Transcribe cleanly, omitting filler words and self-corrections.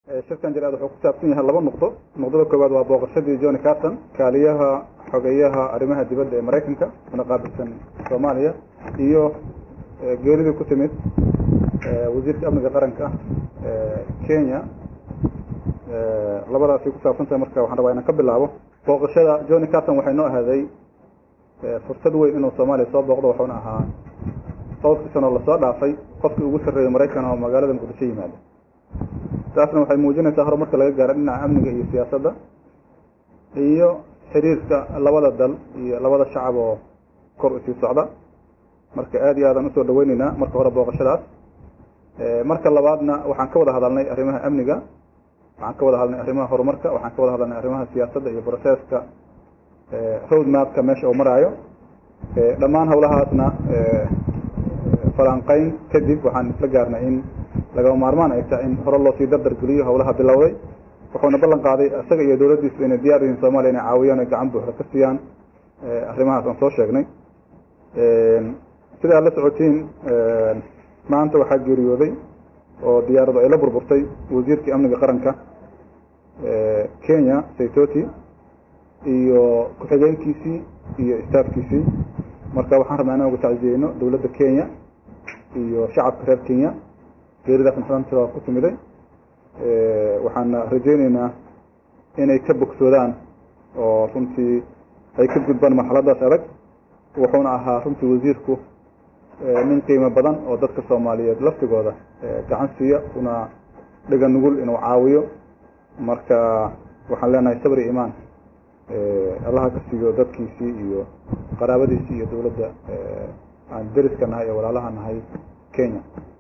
shirkan jiraad wuxuu ku saabsan yahay laba nuqdo. Nuqdada koowaad waa booqashadii Johnny Carson, kaaliyaha xogeyaha arrimaha dibadda ee Mareykanka una qaabilsan Soomaaliya, iyo geeridii ku timid wasiirka amniga qaranka Kenya. labadaas ku saabsan tahay. Marka waxaan rabaa inaan ka bilaabo booqashada Johnny Carson. waxay noo ahaaday fursad weyn inuu Soomaaliya soo booqdo. wuxuuna ahaa dhowrkii sano la soo dhaafay qofkii ugu sarreeyay Mareykan oo magaalada Muqdisho yimaada. taasna waxay muujinaysaa horumarka laga gaaray dhinaca amniga iyo siyaasadda iyo xiriirka labada dal iyo labada shacab oo kor u sii socda. marka aad iyo aadaan usoo dhaweynaynaa marka hore booqashadaas. marka labaadna waxaan ka wada hadalnay arrimaha amniga, waxaan ka wada hadalnay arrimaha horumarka, waxaan ka wada hadalnay arrimaha siyaasadda iyo processka road mapka meesha uu maraayo. dhammaan hawlahaasna falanqayn kadib waxaan isla gaarnay in lagama maarmaan ay tahay in hore loo sii dardar geliyo hawlaha bilowday. wuxuuna ballan qaaday isaga iyo dowladdiisu inay diyaar yihiin Soomaaliya inay caawiyaan oo gacan buuxda ka siiyaan arrimahaas aan soo sheegnay. sida aad la socotiin maanta waxaa geeriyooday oo diyaaradu ay la burburtay wasiirkii amniga qaranka Kenya Saitoti iyo ku-xigeenkiisii iyo staafkiisii. marka waxaan rabnaa inaan uga tacsiyeyno dowladda Kenya iyo shacabka reer Kenya geeridaas naxdinta ku timiday. waxaan rajaynaynaa inay ka bogsoodaan oo runtii ay ka gudbaan marxaladaas adag. wuxuuna ahaa runtii wasiirku nin qiimo badan oo dadka Soomaaliyeed laftigooda gacan siiya una dhiga nugul inuu caawiyo. marka waxaan leenahay sabir iyo iimaan Allah ka siiyo dadkiisii iyo qaraabadiisii iyo dowladda aan deriska nahay ee walaalaha nahay Kenya.